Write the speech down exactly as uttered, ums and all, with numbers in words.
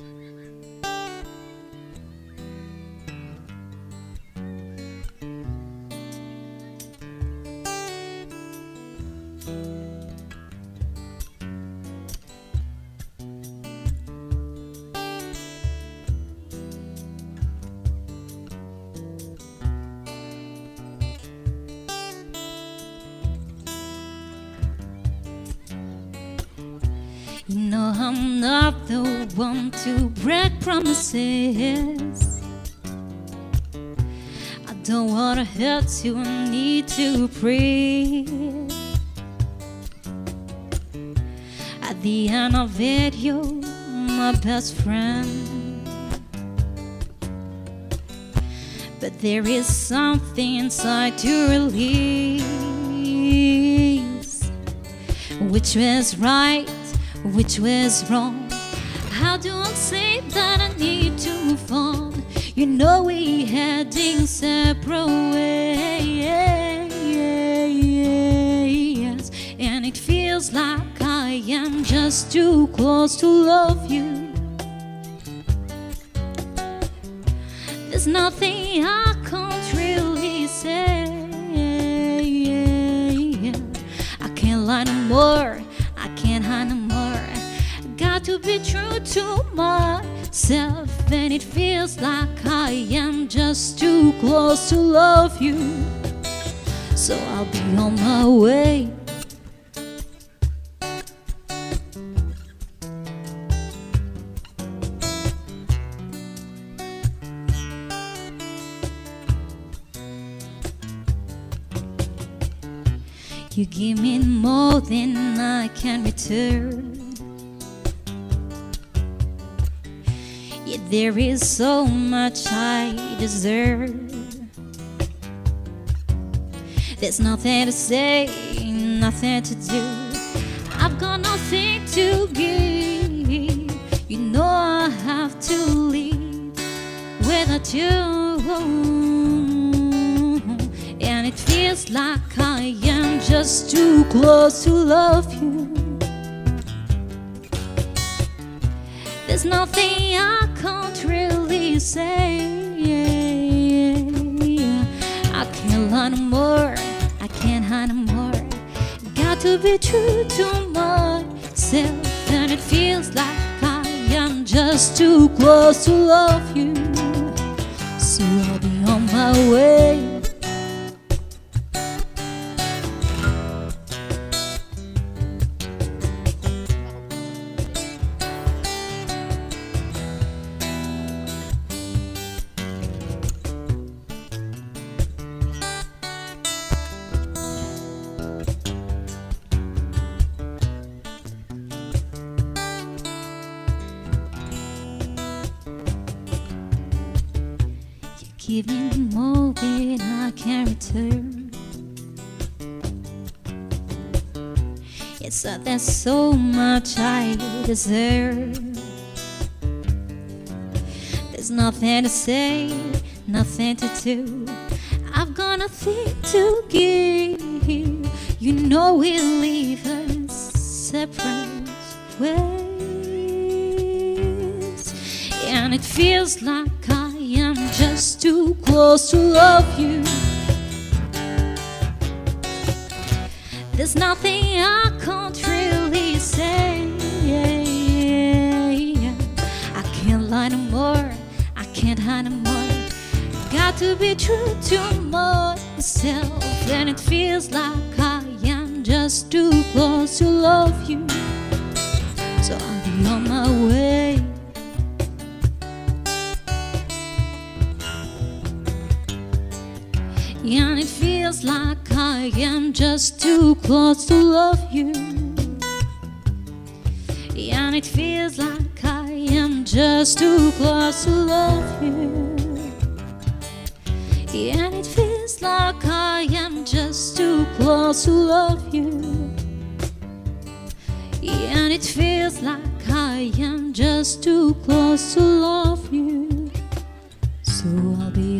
You know I'm not the one to break promises. I don't wanna hurt you, I need to breathe. At the end of it, you're my best friend. But there is something inside to release. Which was right? Which was wrong? How do I say that I need to move on? You know we're heading separate ways, and it feels like I am just too close to love you. There's nothing I can't really say. I can't lie no more, I can't hide no more. Got to be true to myself, and it feels like I am just too close to love you. So I'll be on my way. You give me more than I can return. Yet there is so much I deserve. There's nothing to say, nothing to do. I've got nothing to give. You know I have to leave without you. And it feels like I am just too close to love you. There's nothing I can't really say. I can't lie no more, I can't hide no more. Got to be true to myself, and it feels like I am just too close to love you. So I'll be on my way. Give me more than I can return. It's that there's so much I deserve. There's nothing to say, nothing to do. I've got nothing to give. You know we'll leave us separate ways, and it feels like I am just too close to love you. There's nothing I can't really say. I can't lie no more, I can't hide no more. Got to be true to myself, and it feels like I am just too close to love you. So I'll be on my way. And it feels like I am just too close to love you. And it feels like I am just too close to love you. And it feels like I am just too close to love you. And it feels like I am just too close to love you. So I'll be